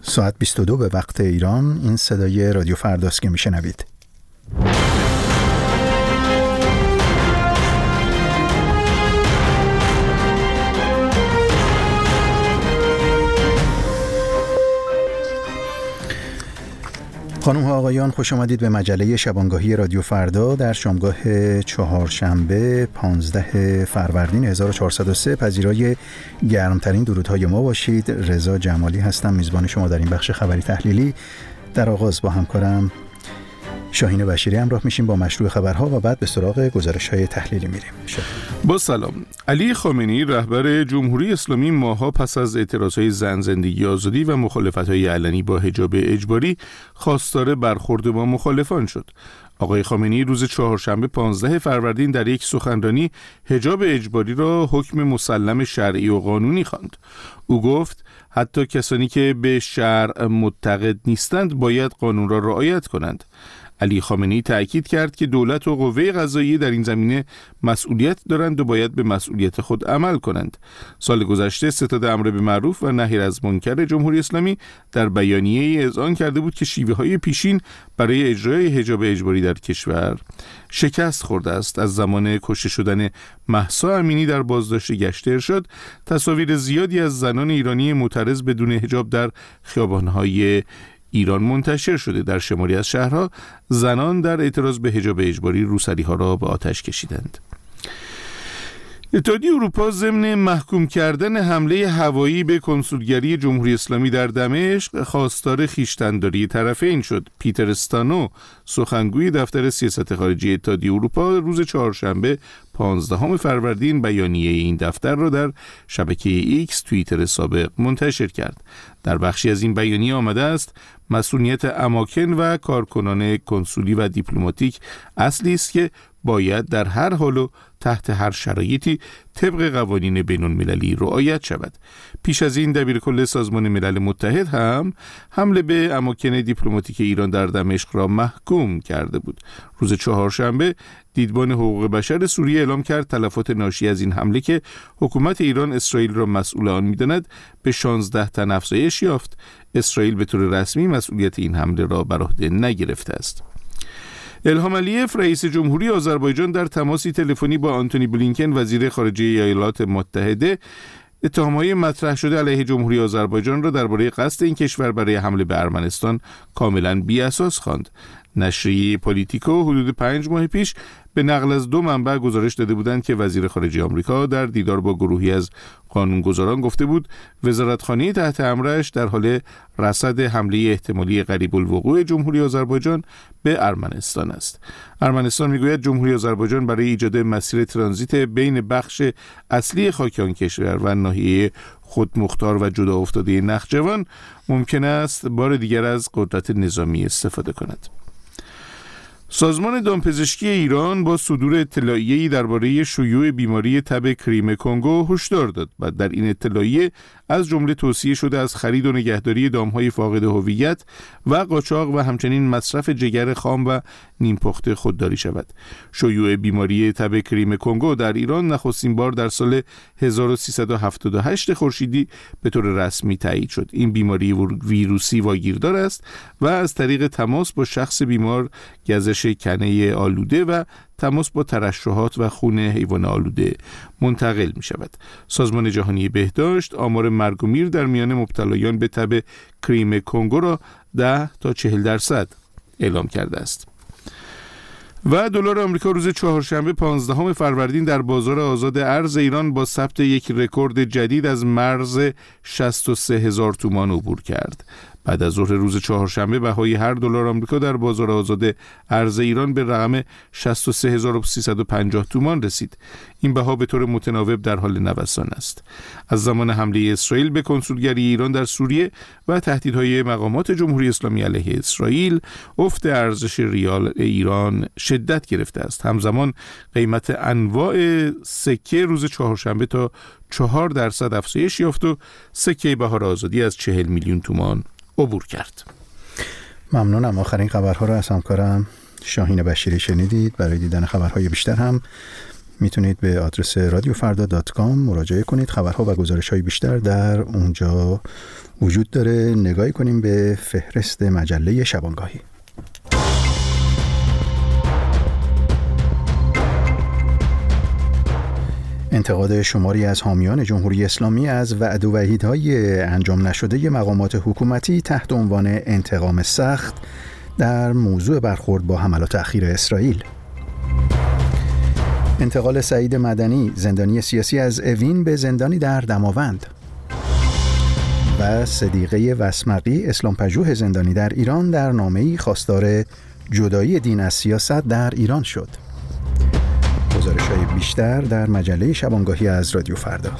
ساعت 22 به وقت ایران. این صدای رادیو فرداست که میشنوید. خانم ها آقایان، خوش آمدید به مجله شبانگاهی رادیو فردا در شامگاه چهارشنبه 15 فروردین 1403. پذیرای گرمترین درودهای ما باشید. رضا جمالی هستم، میزبان شما در این بخش خبری تحلیلی. در آغاز با همکارم شاهین بشیری همراه میشیم با مشروع خبرها و بعد به سراغ گزارش‌های تحلیلی میریم. با سلام. علی خامنه‌ای رهبر جمهوری اسلامی ماه‌ها پس از اعتراضهای زن، زندگی آزادی و مخالفت‌های علنی با حجاب اجباری خواستار برخورد با مخالفان شد. آقای خامنه‌ای روز چهارشنبه 15 فروردین در یک سخنرانی حجاب اجباری را حکم مسلم شرعی و قانونی خواند. او گفت حتی کسانی که به شرع معتقد نیستند باید قانون را رعایت کنند. علی خامنه‌ای تأکید کرد که دولت و قوه قضاییه در این زمینه مسئولیت دارند و باید به مسئولیت خود عمل کنند. سال گذشته ستاد امر به معروف و نهی از منکر جمهوری اسلامی در بیانیه‌ای اذعان کرده بود که شیوه‌های پیشین برای اجرای حجاب اجباری در کشور شکست خورده است. از زمان کشته شدن مهسا امینی در بازداشت گشت ارشاد، تصاویر زیادی از زنان ایرانی معترض بدون حجاب در خیابان‌های ایران منتشر شده. در شماری از شهرها زنان در اعتراض به حجاب اجباری روسری‌ها را به آتش کشیدند. اتحادیه اروپا ضمن محکوم کردن حمله هوایی به کنسولگری جمهوری اسلامی در دمشق خواستار خویشتن‌داری طرفین شد. پیتر استانو، سخنگوی دفتر سیاست خارجی اتحادیه اروپا، روز چهارشنبه 15 فروردین بیانیه این دفتر را در شبکه ایکس توییتر سابق منتشر کرد. در بخشی از این بیانیه آمده است مسئولیت اماکن و کارکنان کنسولی و دیپلماتیک اصلی است که باید در هر حال و تحت هر شرایطی طبق قوانین بین‌المللی رعایت شود. پیش از این دبیرکل سازمان ملل متحد هم حمله به اماکن دیپلماتیک ایران در دمشق را محکوم کرده بود. روز چهارشنبه دیدبان حقوق بشر سوریه اعلام کرد تلفات ناشی از این حمله که حکومت ایران اسرائیل را مسئول آن می‌داند به 16 تن افزایش یافت. اسرائیل به طور رسمی مسئولیت این حمله را بر عهده نگرفته است. الهام علیف رئیس جمهوری آذربایجان در تماسی تلفنی با آنتونی بلینکن وزیر خارجه ایالات متحده اتهام‌های مطرح شده علیه جمهوری آذربایجان را درباره قصد این کشور برای حمله به ارمنستان کاملاً بی‌اساس خواند. نشریه پولیتیکو حدود 5 ماه پیش به نقل از 2 منبع گزارش داده بودند که وزیر خارجه آمریکا در دیدار با گروهی از قانونگذاران گفته بود وزارتخانه تحت امرش در حال رصد حمله احتمالی قریب الوقوع جمهوری آذربایجان به ارمنستان است. ارمنستان میگوید جمهوری آذربایجان برای ایجاد مسیر ترانزیت بین بخش اصلی خاک آن کشور و ناحیه خودمختار و جدا افتاده نخجوان ممکن است بار دیگر از قدرت نظامی استفاده کند. سازمان دامپزشکی ایران با صدور اطلاعیه‌ای درباره شیوع بیماری تب کریم کنگو هشدار داد و در این اطلاعیه از جمله توصیه شده از خرید و نگهداری دام‌های فاقد هویت و قاچاق و همچنین مصرف جگر خام و نیم پخته خودداری شود. شیوع بیماری تب کریم کنگو در ایران نخستین بار در سال 1378 خورشیدی به طور رسمی تایید شد. این بیماری ویروسی واگیردار است و از طریق تماس با شخص بیمار، گزش کنه آلوده و تماس با ترشحات و خون حیوان آلوده منتقل می شود. سازمان جهانی بهداشت آمار مرگ و میر در میان مبتلایان به تب کریم کنگو را 10 تا 40% اعلام کرده است. و دلار آمریکا روز چهارشنبه 15 فروردین در بازار آزاد ارز ایران با ثبت یک رکورد جدید از مرز 63000 تومان عبور کرد. بعد از ظهر روز چهارشنبه بهای هر دلار آمریکا در بازار آزاد ارز ایران به رقم 63350 تومان رسید. این بها به طور متناوب در حال نوسان است. از زمان حمله اسرائیل به کنسولگری ایران در سوریه و تهدیدهای مقامات جمهوری اسلامی علیه اسرائیل، افت ارزش ریال ایران شدت گرفته است. همزمان قیمت انواع سکه روز چهارشنبه تا 4% افزایش یافت و سکه بهار آزادی از 40 میلیون تومان عبور کرد. ممنونم. آخرین خبرها را از همکارم شاهین بشیری شنیدید. برای دیدن خبرهای بیشتر هم میتونید به آدرس radiofarda.com مراجعه کنید. خبرها و گزارش‌های بیشتر در اونجا وجود داره. نگاهی کنیم به فهرست مجله شبانگاهی. انتقاد شماری از حامیان جمهوری اسلامی از وعد و وعیدهای انجام نشده مقامات حکومتی تحت عنوان انتقام سخت در موضوع برخورد با حملات اخیر اسرائیل. انتقال سعید مدنی، زندانی سیاسی، از اوین به زندانی در دماوند. و صدیقه وسمقی، اسلامپژوه زندانی در ایران، در نامه‌ای خواستار جدایی دین از سیاست در ایران شد. گزارش‌های بیشتر در مجله شبانگاهی از رادیو فردا.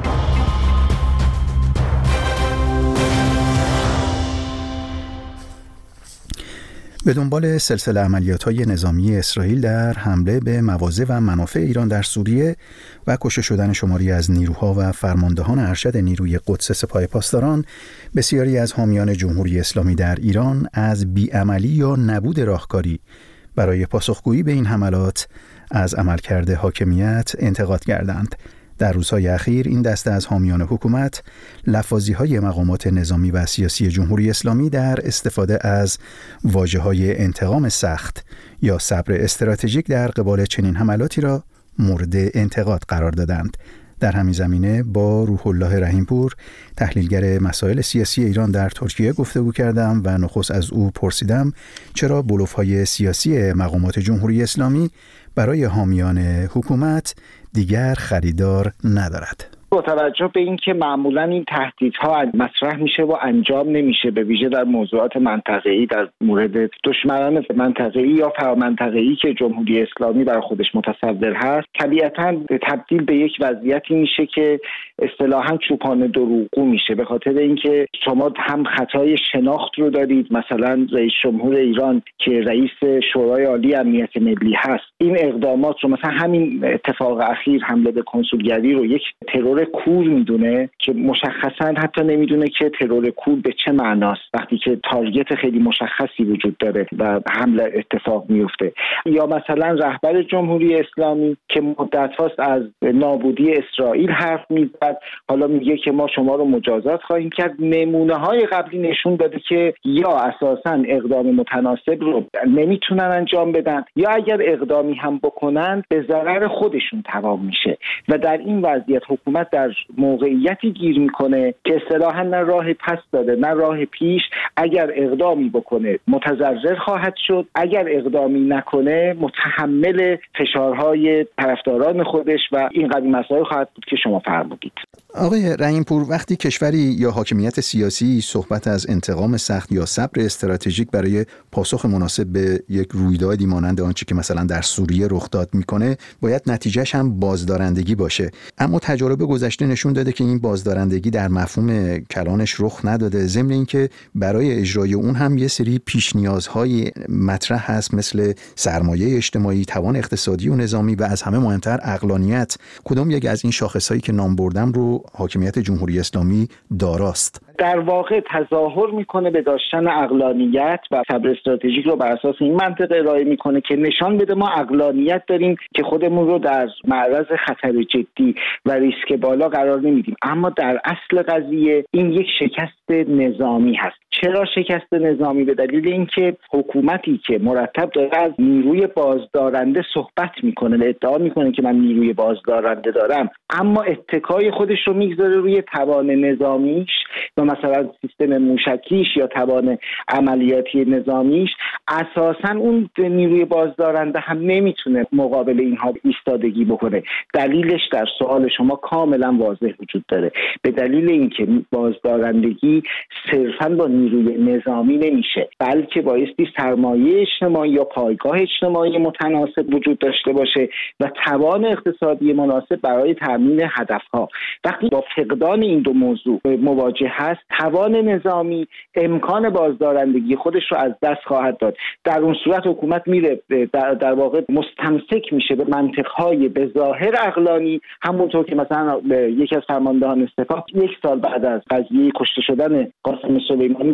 به دنبال سلسله عملیات‌های نظامی اسرائیل در حمله به مواضع و منافع ایران در سوریه و کشته شدن شماری از نیروها و فرماندهان ارشد نیروی قدس سپاه پاسداران، بسیاری از حامیان جمهوری اسلامی در ایران از بیعملی یا نبود راهکاری برای پاسخگویی به این حملات از عملکرد حاکمیت انتقاد کردند. در روزهای اخیر این دسته از حامیان حکومت لفاظی‌های مقامات نظامی و سیاسی جمهوری اسلامی در استفاده از واژه‌های انتقام سخت یا صبر استراتژیک در قبال چنین حملاتی را مورد انتقاد قرار دادند. در همین زمینه با روح الله رحیمپور، تحلیلگر مسائل سیاسی ایران در ترکیه گفتگو کردم و نخست از او پرسیدم چرا بلوف‌های سیاسی مقامات جمهوری اسلامی برای حامیان حکومت دیگر خریدار ندارد. با توجه به اینکه معمولا این تهدیدها مطرح میشه و انجام نمیشه، به ویژه در موضوعات منطقه‌ای در مورد دشمنان منطقه‌ای یا فرامنطقه‌ای که جمهوری اسلامی برای خودش متصور هست، طبیعتاً تبدیل به یک وضعیتی میشه که اصطلاحاً چوپان دروغگو میشه، به خاطر اینکه شما هم خطای شناخت رو دارید. مثلا رئیس جمهور ایران که رئیس شورای عالی امنیت ملی هست، این اقدامات رو، مثلا همین اتفاق اخیر حمله به کنسولگری رو، یک ترور کور میدونه که مشخصا حتی نمیدونه که ترور کور به چه معناست وقتی که تارگت خیلی مشخصی وجود داره و حمله اتفاق میفته. یا مثلا رهبر جمهوری اسلامی که مدت هاست از نابودی اسرائیل حرف میزد، حالا میگه که ما شما رو مجازات خواهیم کرد. نمونه های قبلی نشون داده که یا اساسا اقدام متناسب رو نمیتونن انجام بدن، یا اگر اقدامی هم بکنن به ضرر خودشون تمام میشه و در این وضعیت حکومت در موقعیتی گیر میکنه که اصطلاحاً نه راه پس داده نه راه پیش. اگر اقدامی بکنه متضرر خواهد شد، اگر اقدامی نکنه متحمل فشارهای طرفداران خودش و این قضیه مسائل خواهد بود که شما فرمودید. آقای رحیمپور، وقتی کشوری یا حاکمیت سیاسی صحبت از انتقام سخت یا صبر استراتژیک برای پاسخ مناسب به یک رویدادی مانند آنچه که مثلا در سوریه رخ داد میکنه، باید نتیجهش هم بازدارندگی باشه. اما تجارب گذشته نشون داده که این بازدارندگی در مفهوم کلانش رخ نداده. ضمن اینکه برای اجرای اون هم یه سری پیش نیازهای مطرح هست، مثل سرمایه اجتماعی، توان اقتصادی و نظامی و از همه مهمتر عقلانیت. کدام یک از این شاخصهایی که نام بردم رو حاکمیت جمهوری اسلامی داراست؟ در واقع تظاهر میکنه به داشتن عقلانیت و صبر استراتژیک رو بر اساس این منطق ارائه میکنه که نشان بده ما عقلانیت داریم که خودمون رو در معرض خطر جدی و ریسک بالا قرار نمیدیم. اما در اصل قضیه این یک شکست نظامی هست. چرا شکست نظامی؟ به دلیل اینکه حکومتی که مرتب داره از نیروی بازدارنده صحبت میکنه و ادعا میکنه که من نیروی بازدارنده دارم، اما اتکای خودش رو میگذاره روی توان نظامیش و مثلا سیستم موشکیش یا توان عملیاتی نظامیش، اساساً اون نیروی بازدارنده هم نمیتونه مقابل اینها ایستادگی بکنه. دلیلش در سوال شما کاملا واضح وجود داره، به دلیل اینکه بازدارندگی صرفاً با نیروی نظامی نمیشه، بلکه بایستی سرمایه اجتماعی یا پایگاه اجتماعی متناسب وجود داشته باشه و توان اقتصادی مناسب برای تامین هدفها. وقتی با فقدان این دو موضوع مواجه هست، توان نظامی امکان بازدارندگی خودش رو از دست خواهد داد. در اون صورت حکومت میره در واقع مستمسک میشه به منطقهای به ظاهر عقلانی، همونطور که مثلا یکی از فرماندهان سپاه 1 سال بعد از قضیه کشته شدن قاسم سلیمانی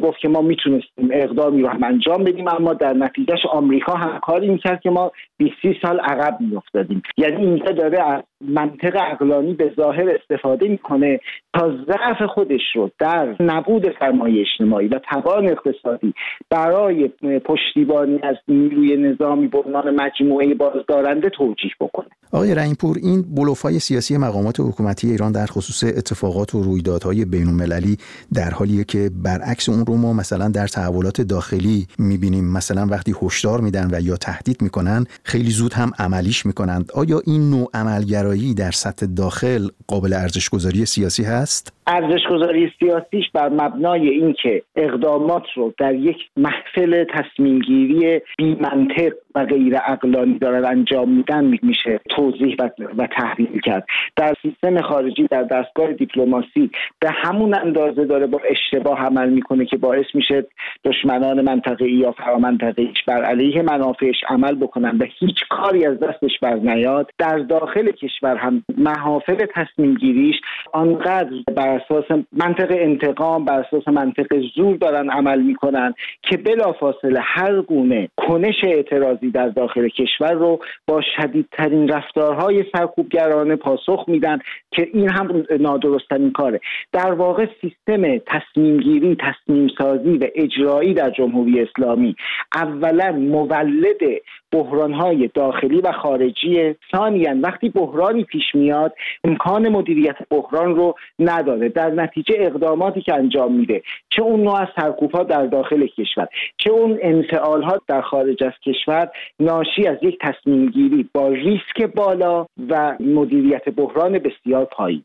میگفت که ما میتونستیم اقدامی رو هم انجام بدیم، اما در نتیجهش آمریکا هم کاری میکرد که ما 20-30 سال عقب میافتادیم. یعنی اینجا داره از منطق عقلانی به ظاهر استفاده میکنه تا ضعف خودش رو در نبود سرمایه اجتماعی و توان اقتصادی برای پشتیبانی از نیروی نظامی به عنوان مجموعه بازدارنده توجیه بکنه. آقای رحیم‌پور، این بلوف‌های سیاسی مقامات حکومتی ایران در خصوص اتفاقات و رویدادهای بین‌المللی در حالیه که برعکس اون رو ما مثلا در تحولات داخلی می‌بینیم، مثلا وقتی هشدار میدن و یا تهدید میکنن خیلی زود هم عملیش میکنند. آیا این نوع عملگرایی در سطح داخل قابل ارزش‌گذاری سیاسی هست؟ ارزش‌گذاری سیاسیش بر مبنای اینکه اقدامات رو در یک محفل تصمیم‌گیری بی‌منطق و غیر عقلانی دارن انجام میدن میشه توضیح و تحلیل کرد. در سیستم خارجی، در دستگاه دیپلماسی به همون اندازه داره با اشتباه عمل میکنه که باعث میشه دشمنان منطقه‌ای یا فرامنطقه‌ایش بر علیه منافعش عمل بکنن و هیچ کاری از دستش بر نیاد. در داخل کشور هم محافل تصمیم‌گیریش آنقدر بر اساس منطق انتقام، بر اساس منطق زور دارن عمل میکنن که بلافاصله هر گونه کنش اعتراضی در داخل کشور رو با شدیدترین رفتارهای سرکوبگرانه پاسخ میدن که این هم نادرست‌ترین کاره. در واقع سیستم تصمیمگیری، تصمیمسازی و اجرایی در جمهوری اسلامی اولا مولد بحران‌های داخلی و خارجی، ثانیاً وقتی بحرانی پیش میاد امکان مدیریت بحران رو نداره. در نتیجه اقداماتی که انجام میده، چه اون نوع از سرکوب‌ها در داخل کشور، چه اون انفعال‌ها در خارج از کشور، ناشی از یک تصمیم گیری با ریسک بالا و مدیریت بحران بسیار پایین.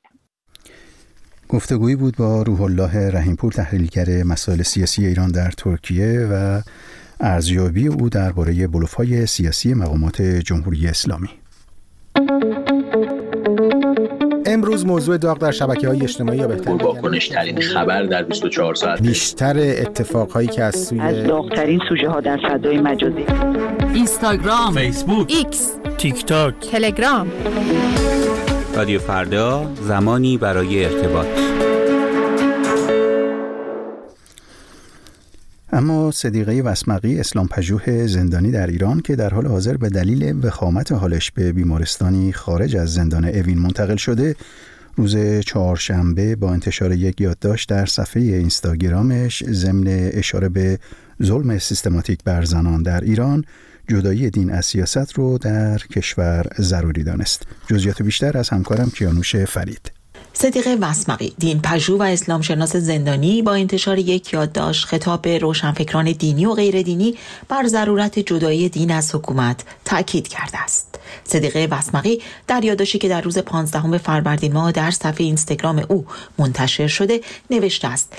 گفتگویی بود با روح الله رحیم‌پور، تحلیلگر مسائل سیاسی ایران در ترکیه و ارزیابی او درباره بلوف‌های سیاسی مقامات جمهوری اسلامی. امروز موضوع داغ در شبکه‌های اجتماعی یا بهتر واکنش‌ترین خبر در 24 ساعت، بیشتر اتفاقهایی که از داغ‌ترین سوژه‌ها در فضای مجازی، اینستاگرام، فیسبوک، ایکس، تیک تاک، تلگرام. رادیو فردا، زمانی برای ارتباط. اما صدیقه وسمقی، اسلام‌پژوه زندانی در ایران که در حال حاضر به دلیل وخامت حالش به بیمارستانی خارج از زندان اوین منتقل شده، روز چهارشنبه با انتشار یک یادداشت در صفحه اینستاگرامش ضمن اشاره به ظلم سیستماتیک بر زنان در ایران، جدایی دین از سیاست رو در کشور ضروری دانست. جزئیات بیشتر از همکارم کیانوش فرید. صدیقه وسمقی، دینپژوه و اسلامشناس زندانی، با انتشار یک یادداشت خطاب به روشنفکران دینی و غیر دینی بر ضرورت جدایی دین از حکومت تأکید کرده است. صدیقه وسمقی در یادداشتی که در روز 15 فروردین ماه در صفحه اینستاگرام او منتشر شده نوشته است: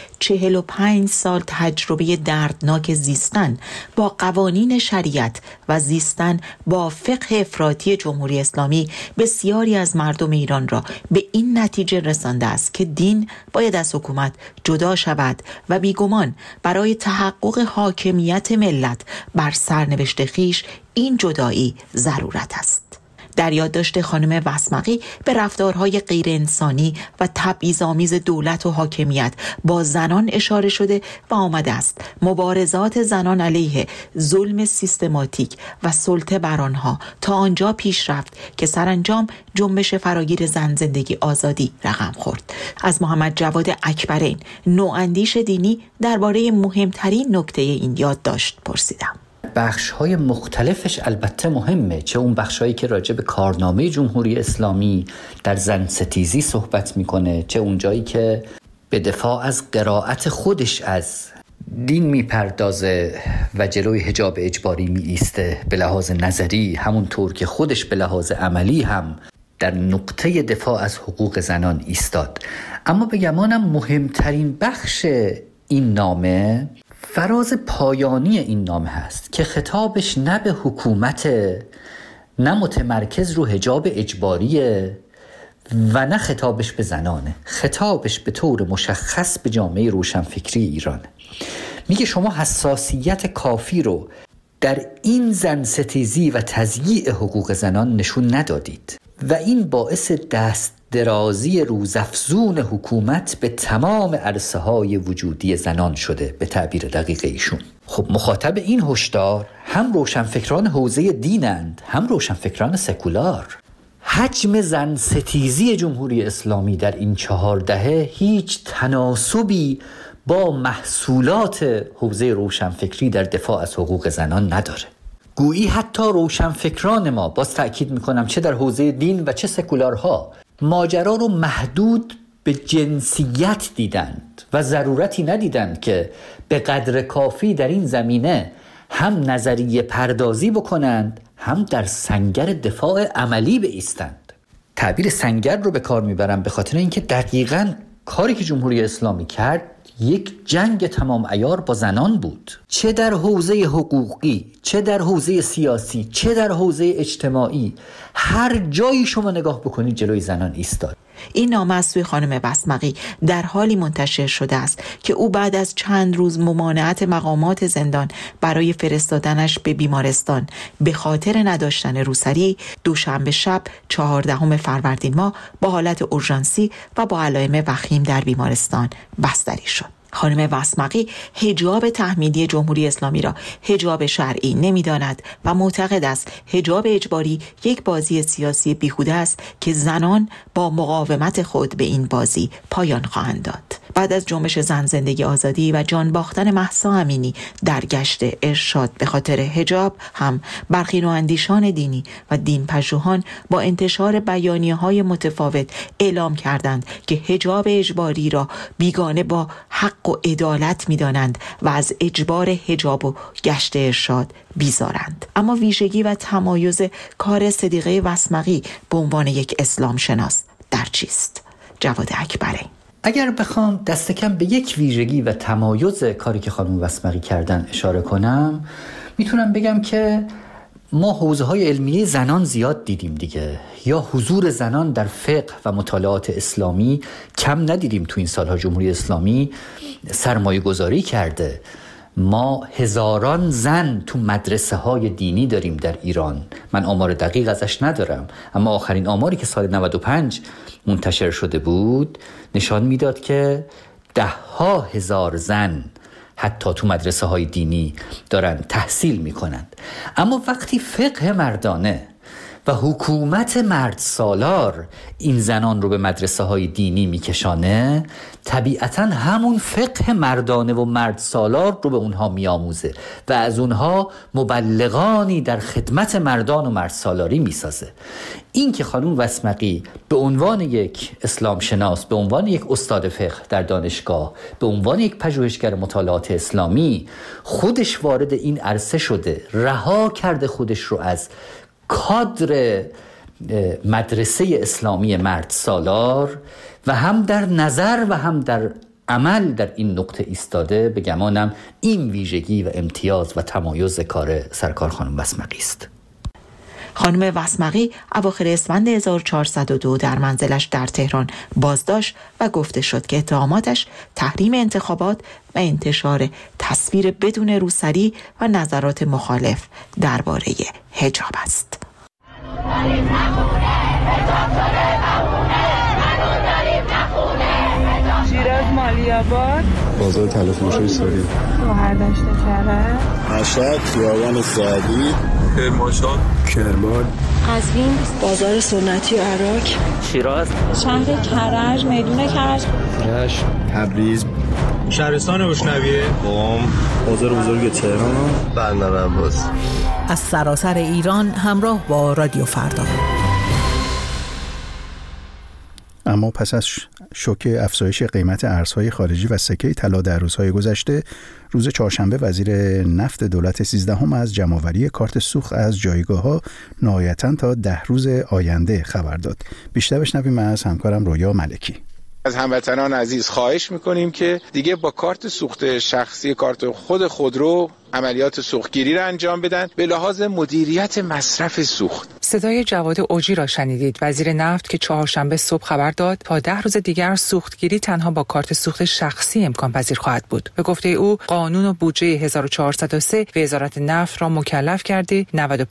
45 سال تجربه دردناک زیستن با قوانین شریعت و زیستن با فقه افراطی جمهوری اسلامی بسیاری از مردم ایران را به این نتیجه رسانده است که دین باید از حکومت جدا شود و بیگمان برای تحقق حاکمیت ملت بر سرنوشت خویش این جدایی ضرورت است. در یادداشت خانم وسمقی به رفتارهای غیر انسانی و تبعیض‌آمیز دولت و حاکمیت با زنان اشاره شده و آمده است مبارزات زنان علیه ظلم سیستماتیک و سلطه بر آنها تا آنجا پیش رفت که سرانجام جنبش فراگیر زن زندگی آزادی رقم خورد. از محمد جواد اکبرین، نواندیش دینی، درباره مهمترین نکته این یادداشت پرسیدم. بخش‌های مختلفش البته مهمه، چه اون بخش‌هایی که راجع به کارنامه جمهوری اسلامی در زن ستیزی صحبت میکنه، چه اون جایی که به دفاع از قرائت خودش از دین میپردازه و جلوی حجاب اجباری میایسته به لحاظ نظری، همونطور که خودش به لحاظ عملی هم در نقطه دفاع از حقوق زنان ایستاد. اما به گمانم مهمترین بخش این نامه فراز پایانی این نامه هست که خطابش نه به حکومت، نه متمرکز رو حجاب اجباریه و نه خطابش به زنانه. خطابش به طور مشخص به جامعه روشنفکری ایران. میگه شما حساسیت کافی رو در این زن ستیزی و تضییع حقوق زنان نشون ندادید و این باعث دست درازی روزافزون حکومت به تمام عرصه‌های وجودی زنان شده، به تعبیر دقیق ایشون. خب مخاطب این هشدار هم روشنفکران حوزه دینند، هم روشنفکران سکولار. حجم زن ستیزی جمهوری اسلامی در این 4 دهه هیچ تناسبی با محصولات حوزه روشنفکری در دفاع از حقوق زنان نداره. گویی حتی روشنفکران ما، باز تأکید میکنم، چه در حوزه دین و چه سکولارها، ماجرا رو محدود به جنسیت دیدند و ضرورتی ندیدند که به قدر کافی در این زمینه هم نظریه پردازی بکنند، هم در سنگر دفاع عملی بایستند. تعبیر سنگر رو به کار میبرم به خاطر اینکه دقیقاً کاری که جمهوری اسلامی کرد یک جنگ تمام عیار با زنان بود، چه در حوزه حقوقی، چه در حوزه سیاسی، چه در حوزه اجتماعی. هر جایی شما نگاه بکنید جلوی زنان ایستاد. این نامه از سوی خانم بسمقی در حالی منتشر شده است که او بعد از چند روز ممانعت مقامات زندان برای فرستادنش به بیمارستان به خاطر نداشتن روسری، دوشنبه شب 14 فروردین ماه با حالت اورژانسی و با علائم وخیم در بیمارستان بستری شد. خانم بسمقی حجاب تحمیلی جمهوری اسلامی را حجاب شرعی نمی‌داند و معتقد است حجاب اجباری یک بازی سیاسی بیهوده است که زنان با مقاومت خود به این بازی پایان خواهند داد. بعد از جنبش زن زندگی آزادی و جان باختن مهسا امینی در گشت ارشاد به خاطر حجاب، هم برخی نواندیشان دینی و دین پژوهان با انتشار بیانیه‌های متفاوت اعلام کردند که حجاب اجباری را بیگانه با حق و عدالت می‌دانند و از اجبار حجاب و گشت ارشاد بیزارند. اما ویژگی و تمایز کار صدیقه بسمقی به عنوان یک اسلام شناس در چیست؟ جواد اکبری. اگر بخوام دست کم به یک ویژگی و تمایز کاری که خانم بسمقی کردن اشاره کنم، میتونم بگم که ما حوزه‌های علمیه زنان زیاد دیدیم دیگه، یا حضور زنان در فقه و مطالعات اسلامی کم ندیدیم. تو این سالها جمهوری اسلامی سرمایه گذاری کرده. ما هزاران زن تو مدرسه های دینی داریم در ایران. من آمار دقیق ازش ندارم، اما آخرین آماری که سال 95 منتشر شده بود نشان میداد که 10,000 زن حتی تو مدرسه های دینی دارن تحصیل میکنند. اما وقتی فقه مردانه و حکومت مرد سالار این زنان رو به مدرسه های دینی میکشانه، طبیعتاً همون فقه مردانه و مرد سالار رو به اونها میآموزه و از اونها مبلغانی در خدمت مردان و مرد سالاری میسازه. این که خانم بسمقی به عنوان یک اسلام شناس، به عنوان یک استاد فقه در دانشگاه، به عنوان یک پژوهشگر مطالعات اسلامی خودش وارد این عرصه شده، رها کرده خودش رو از کادر مدرسه اسلامی مرد سالار و هم در نظر و هم در عمل در این نقطه ایستاده، به گمانم این ویژگی و امتیاز و تمایز کار سرکار خانم بسمقی است. خانم بسمقی اواخر اسفند 1402 در منزلش در تهران بازداشت و گفته شد که اتهاماتش تحریم انتخابات و انتشار تصویر بدون روسری و نظرات مخالف درباره حجاب است. شیراز مالی‌آباد، بازار تلفروشی ساری، شهردشت کرج، مشهد، خیابان سعدی، کرمانشاه، کرمان، قزوین، بازار سنتی عراق، شیراز، شهر کرج، میدون کرج، رشت، تبریز، شهرستان اشنویه، قم، بازار بزرگ تهران، بندر عباس. از سراسر ایران همراه با رادیو فردا. اما پس از شوک افزایش قیمت ارزهای خارجی و سکه طلا در روزهای گذشته، روز چهارشنبه وزیر نفت دولت 13 از جمع‌آوری کارت سوخت از جایگاه‌ها نهایتاً تا 10 روز آینده خبر داد. بیشتر بشنویم از همکارم رویا ملکی. از هموطنان عزیز خواهش میکنیم که دیگه با کارت سوخت شخصی، کارت خودرو عملیات سوختگیری را انجام بدن به لحاظ مدیریت مصرف سوخت. صدای جواد اوجی را شنیدید، وزیر نفت که چهارشنبه صبح خبر داد تا 10 روز دیگر سوختگیری تنها با کارت سوخت شخصی امکان پذیر خواهد بود. به گفته او قانون و بودجه 1403 وزارت نفت را مکلف کرده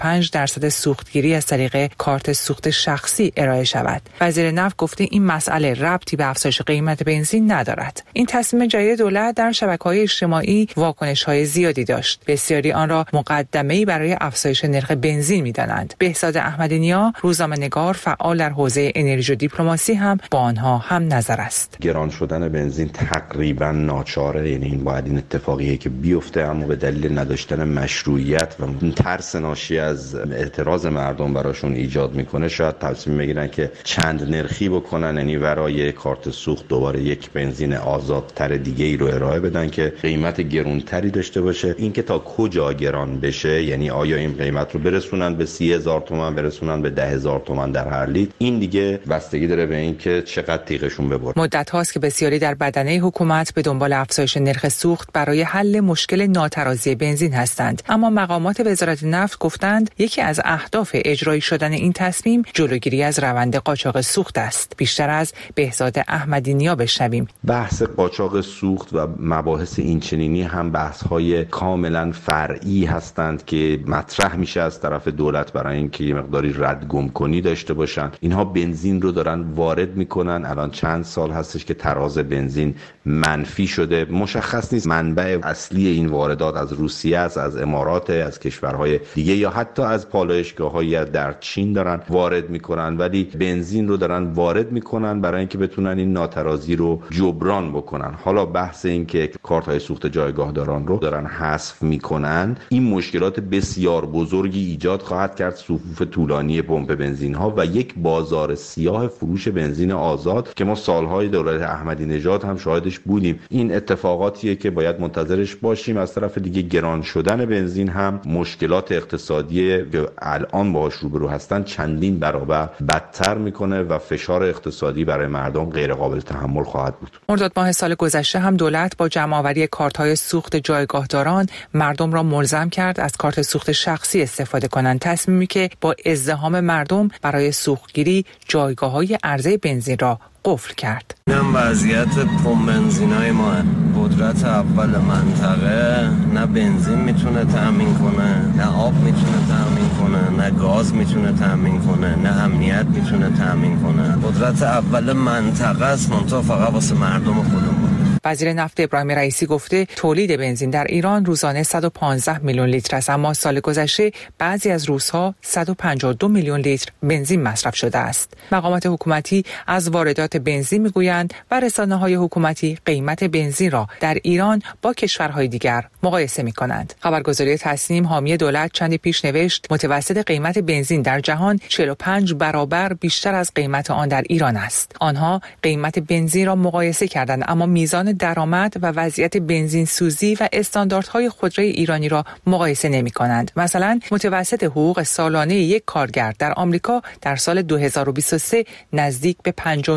95% سوختگیری از طریق کارت سوخت شخصی ارائه شود. وزیر نفت گفته این مسئله ربطی به افزایش قیمت بنزین ندارد. این تصمیم جدید دولت در شبکه‌های اجتماعی واکنش‌های زیادی داشت. بسیاری آن را مقدمه‌ای برای افزایش نرخ بنزین می‌دانند. بهزاد احمدی‌نیا، روزنامه‌نگار فعال در حوزه انرژی و دیپلماسی هم با آنها هم نظر است. گران شدن بنزین تقریبا ناچاره، یعنی این باید این اتفاقیه که بیفته، اما به دلیل نداشتن مشروعیت و ترس ناشی از اعتراض مردم براشون ایجاد میکنه شاید تصمیم بگیرن که چند نرخی بکنن، یعنی برای کارت سوخت دوباره یک بنزین آزادتر دیگه ای رو ارائه بدن که قیمت گرانتری داشته باشه. این که تا کجا گران بشه، یعنی آیا این قیمت رو برسونن به 30,000 تومان، برسونن به 10,000 تومان در هر لیتر، این دیگه بستگی داره به این که چقدر تیغشون ببره. مدت هاست که بسیاری در بدنه حکومت به دنبال افزایش نرخ سوخت برای حل مشکل ناترازی بنزین هستند، اما مقامات وزارت نفت گفتند یکی از اهداف اجرایی شدن این تصمیم جلوگیری از روند قاچاق سوخت است. بیشتر از بهزاد احمدی‌نیا بشنویم. بحث قاچاق سوخت و مباحث اینچنینی هم بحث‌های کاملا فرعی هستند که مطرح میشه از طرف دولت برای اینکه یه مقداری ردگم‌کنی داشته باشن. اینها بنزین رو دارن وارد میکنن. الان چند سال هستش که تراز بنزین منفی شده. مشخص نیست منبع اصلی این واردات از روسیه است، از امارات، از کشورهای دیگه یا حتی از پالایشگاه‌های در چین دارن وارد میکنن، ولی بنزین رو دارن وارد میکنن برای اینکه بتونن این ناترازی رو جبران بکنن. حالا بحث این که کارت‌های سوخت جایگاهداران رو دارن حذف میکنن، این مشکلات بسیار بزرگی ایجاد خواهد کرد، صفوف طولانی پمپ بنزین ها و یک بازار سیاه فروش بنزین آزاد که ما سالهای دولت احمدی نژاد هم شاهدش بودیم. این اتفاقاتیه که باید منتظرش باشیم. از طرف دیگه گران شدن بنزین هم مشکلات اقتصادی که الان باهاش روبرو هستن چندین برابر بدتر میکنه و فشار اقتصادی برای مردم غیر قابل تحمل خواهد بود. مرداد ماه سال گذشته هم دولت با جمع‌آوری کارت‌های سوخت جایگاهداران مردم را ملزم کرد از کارت سوخت شخصی استفاده کنند، تصمیمی که با ازدحام مردم برای سوختگیری جایگاه‌های عرضه بنزین را قفل کرد. این وضعیت پمپ بنزینای ما، قدرت اول منطقه نه بنزین میتونه تامین کنه، نه آب میتونه تامین کنه، نه گاز میتونه تامین کنه، نه امنیت میتونه تامین کنه. قدرت اول منطقه است، منتها فقط واسه مردم خودمون. وزیر نفت ابراهیم رئیسی گفته تولید بنزین در ایران روزانه 115 میلیون لیتر است، اما سال گذشته بعضی از روزها 152 میلیون لیتر بنزین مصرف شده است. مقامات حکومتی از واردات بنزین میگویند و رسانه‌های حکومتی قیمت بنزین را در ایران با کشورهای دیگر مقایسه می‌کنند. خبرگزاری تصنیم حامی دولت چندی پیش نوشت متوسط قیمت بنزین در جهان 45 برابر بیشتر از قیمت آن در ایران است. آنها قیمت بنزین را مقایسه کردند، اما میزان درآمد و وضعیت بنزین سوزی و استانداردهای خودروی ایرانی را مقایسه نمی‌کنند. مثلا متوسط حقوق سالانه یک کارگر در آمریکا در سال 2023 نزدیک به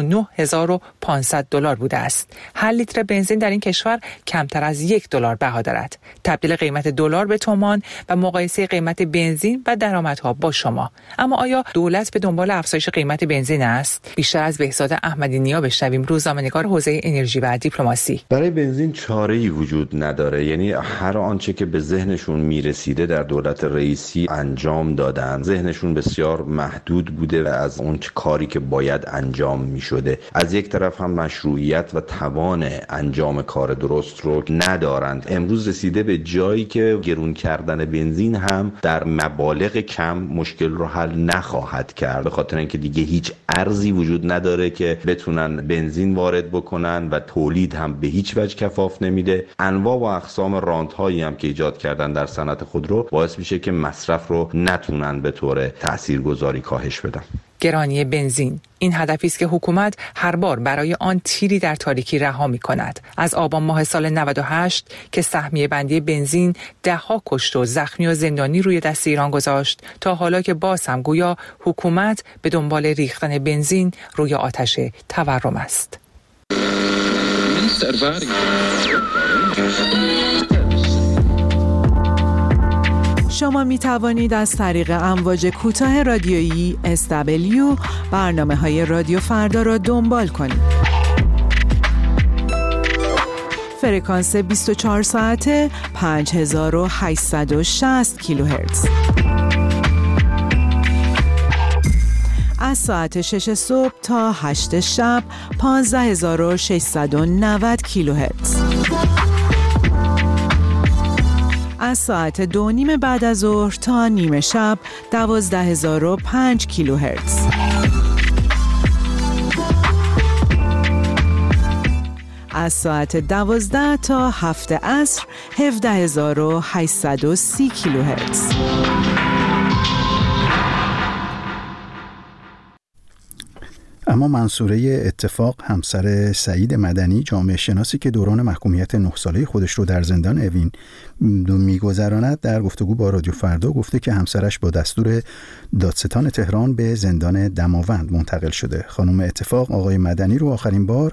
59,500 دلار بوده است. هر لیتر بنزین در این کشور کمتر از $1 بها دارد. تبدیل قیمت دلار به تومان و مقایسه قیمت بنزین و درآمدها با شما. اما آیا دولت به دنبال افزایش قیمت بنزین است؟ بیشتر از بهزاد احمدی‌نیا بشنویم، روزنامه‌نگار حوزه انرژی و دیپلماسی. برای بنزین چاره‌ای وجود نداره، یعنی هر آنچه که به ذهنشون میرسیده در دولت رئیسی انجام دادن. ذهنشون بسیار محدود بوده و از اون کاری که باید انجام میشده. از یک طرف هم مشروعیت و توان انجام کار درست رو ندارند. امروز رسیده به جایی که گرون کردن بنزین هم در مبالغ کم مشکل رو حل نخواهد کرد، به خاطر اینکه دیگه هیچ ارزی وجود نداره که بتونن بنزین وارد بکنن و تولید هم به هیچ وجه کفاف نمیده. انواع و اقسام رانت‌هایی هم که ایجاد کردن در صنعت خودرو باعث میشه که مصرف رو نتونن به طور تاثیرگذاری کاهش بدن. گرانی بنزین این هدفی است که حکومت هر بار برای آن تیری در تاریکی رها می‌کند. از آبان ماه سال 98 که سهمیه بندی بنزین ده‌ها کشت و زخمی و زندانی روی دست ایران گذاشت تا حالا که باز هم گویا حکومت به دنبال ریختن بنزین روی آتش تورم است. شما می توانید از طریق امواج کوتاه رادیویی SW برنامه‌های رادیو فردا را دنبال کنید. فرکانس 24 ساعته 5860 کیلوهرتز. از ساعت 6 صبح تا 8 شب 15690 کیلوهرتز. از ساعت 2:30 بعد از ظهر تا نیمه شب 12005 کیلوهرتز. از ساعت 12 تا 7 عصر 17830 کیلوهرتز. اما منصوره اتفاق، همسر سعید مدنی، جامعه شناسی که دوران محکومیت 9 ساله خودش رو در زندان اوین میگذراند، در گفتگو با رادیو فردا گفته که همسرش با دستور دادستان تهران به زندان دماوند منتقل شده. خانم اتفاق آقای مدنی رو آخرین بار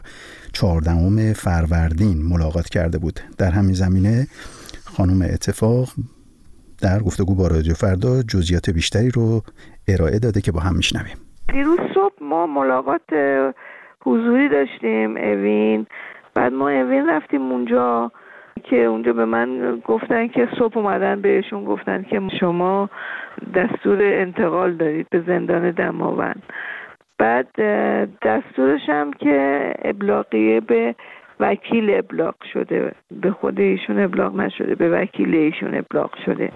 14 فروردین ملاقات کرده بود. در همین زمینه خانم اتفاق در گفتگو با رادیو فردا جزئیات بیشتری رو ارائه داده که با هم میشنویم. دیروز صبح ما ملاقات حضوری داشتیم اوین. بعد ما اوین رفتیم اونجا که اونجا به من گفتن که صبح اومدن بهشون گفتن که شما دستور انتقال دارید به زندان دماوند. بعد دستورش هم که ابلاغیه به وکیل ابلاغ شده، به خود ایشون ابلاغ نشده، به وکیل ایشون ابلاغ شده.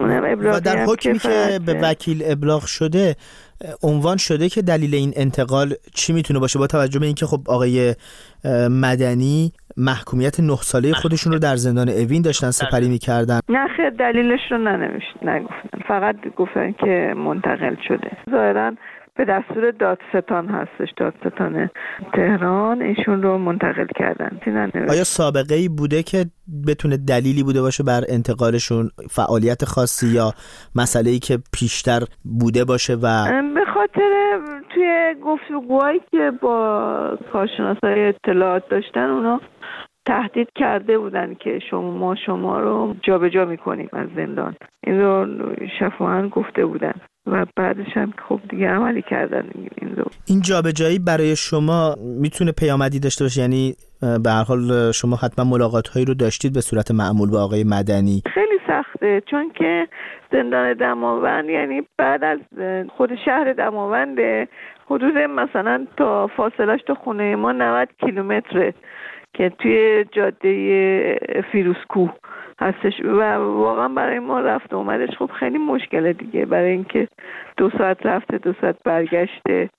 و در حکمی که به وکیل ابلاغ شده عنوان شده که دلیل این انتقال چی میتونه باشه، با توجه به اینکه خب آقای مدنی محکومیت 9 ساله خودشون رو در زندان اوین داشتن سپری میکردن؟ نه خیر، دلیلش رو نگفتن، فقط گفتن که منتقل شده. ظاهراً به دستور دادستان هستش، دادستان تهران ایشون رو منتقل کردن. آیا سابقه‌ای بوده که بتونه دلیلی بوده باشه بر انتقالشون، فعالیت خاصی یا مسئله‌ای که پیشتر بوده باشه؟ و به خاطر توی گفتگوهایی که با کارشناسای اطلاعات داشتن، اونا تهدید کرده بودن که شما رو جابجا می‌کنیم از زندان. این رو شفاهن گفته بودن و بعدش هم خب دیگه عملی کردن این جابجایی برای شما میتونه پیامدی داشته باشه؟ یعنی به هر حال شما حتما ملاقات‌هایی رو داشتید به صورت معمول با آقای مدنی. خیلی سخته، چون که زندان دماوند یعنی بعد از خود شهر دماوند حدود مثلا تا فاصلش تا خونه ما 90 کیلومتره که توی جاده فیروزکوه هستش و واقعا برای ما رفت اومدش خب خیلی مشکله دیگه، برای اینکه 2 ساعت رفته 2 ساعت برگشته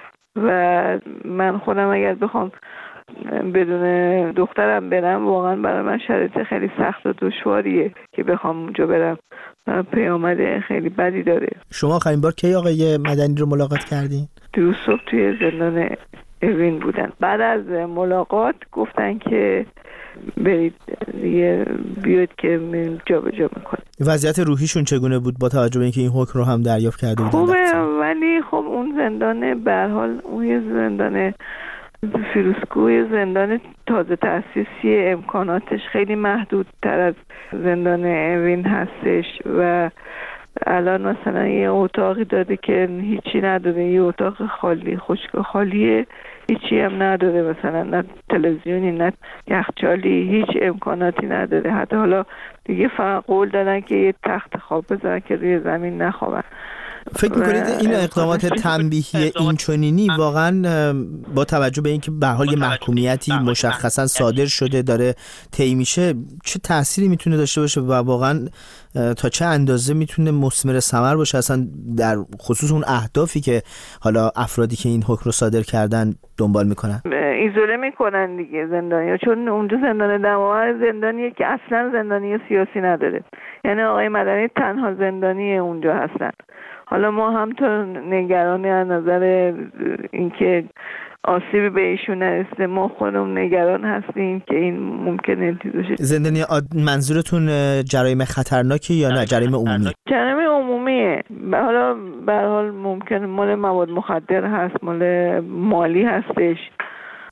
و من خودم اگر بخوام بدون دخترم برم واقعا برای من شرایط خیلی سخت و دشواریه که بخوام اونجا برم، پیامد خیلی بدی داره. شما آخرین بار کی آقای مدنی رو ملاقات کردین؟ دیروز صبح توی زندان اوین بودن. بعد از ملاقات گفتن که برید دیگه بیاید که جابجا میکنیم. وضعیت روحیشون چگونه بود با توجه به اینکه این حکم رو هم دریافت کرده بودن؟ خوبه، ولی خب اون زندان به هر حال اون زندان فیروزکوه زندان تازه تأسیسی، امکاناتش خیلی محدودتر از زندان اوین هستش و الان مثلا یه اتاقی داده که هیچی نداره، یه اتاق خالی خشک خالیه، هیچی هم نداره، مثلا نه تلویزیونی نه یخچالی، هیچ امکاناتی نداره. حتی حالا دیگه فقط قول دادن که یه تخت خواب بذارن که روی زمین نخوابن. فکر میکنید این اقدامات تنبیهی اینچنینی واقعا با توجه به اینکه به هر حال محکومیتی مشخصا صادر شده داره طی میشه چه تأثیری میتونه داشته باشه و واقعا تا چه اندازه میتونه مثمر ثمر باشه اصلا در خصوص اون اهدافی که حالا افرادی که این حکم رو صادر کردن دنبال میکنن؟ ایزوله میکنن دیگه زندانی‌ها، چون اونجا زندان دماوند زندانیه که اصلا زندانی سیاسی نداره، یعنی آقای مدنی تنها زندانی اونجا هستن. حالا ما هم تا نگرانی از نظر اینکه آسیبی به ایشون نرسه، ما خودمون نگران هستیم که این ممکنه باشه. زندانی منظورتون جرایم خطرناکی یا نه جرایم عمومی؟ جرایم عمومیه. حالا به هر حال ممکنه مال مواد مخدر هست، مال مالی هستش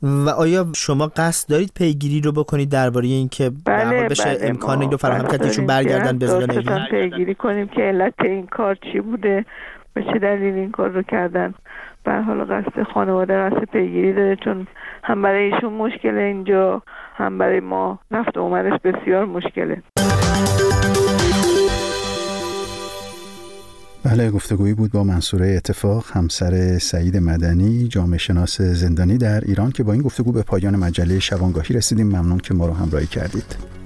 و آیا شما قصد دارید پیگیری رو بکنید درباره اینکه بشه امکان این رو فراهم کرد ایشون برگردن به زندان؟ پیگیری کنیم که علت این کار چی بوده، به چه دلیل این کار رو کردن. به هر حال قصد خانواده قصد پیگیری داره، چون هم برای ایشون مشکل اینجا، هم برای ما رفت و اومدش بسیار مشکله. بله، گفتگویی بود با منصوره اتفاق، همسر سعید مدنی، جامعه شناس زندانی در ایران، که با این گفتگو به پایان مجله شبانگاهی رسیدیم. ممنون که ما رو همراهی کردید.